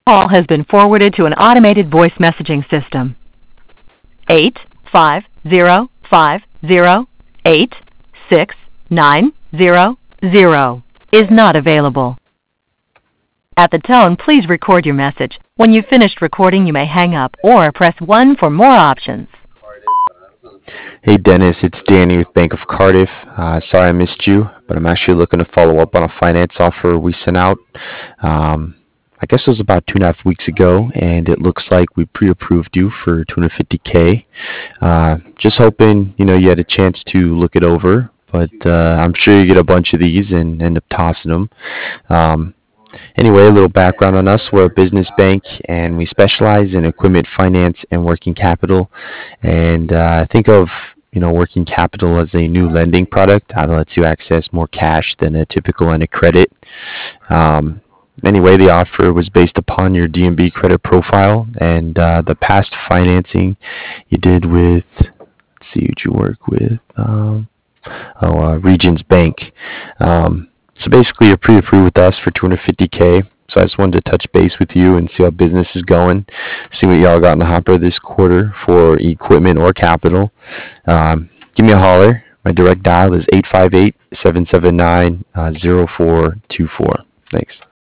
Call has been forwarded to an automated voice messaging system. 85050869000 is not available. At the tone, please record your message. When you've finished recording, you may hang up or press 1 for more options. Hey Dennis, it's Danny with Bank of Cardiff. Sorry I missed you, but I'm actually looking to follow up on a finance offer we sent out. I guess it was about 2.5 weeks ago, and it looks like we pre-approved you for $250K. Just hoping you had a chance to look it over, but I'm sure you get a bunch of these and end up tossing them. Anyway, a little background on us. We're a business bank, and we specialize in equipment finance and working capital. And think of working capital as a new lending product that lets you access more cash than a typical line of credit. Anyway, the offer was based upon your D&B credit profile and the past financing you did with, let's see, who'd you work with? Regions Bank. So basically, you're pre-approved with us for $250K. So I just wanted to touch base with you and see how business is going, see what y'all got in the hopper this quarter for equipment or capital. Give me a holler. My direct dial is 858-779-0424. Thanks.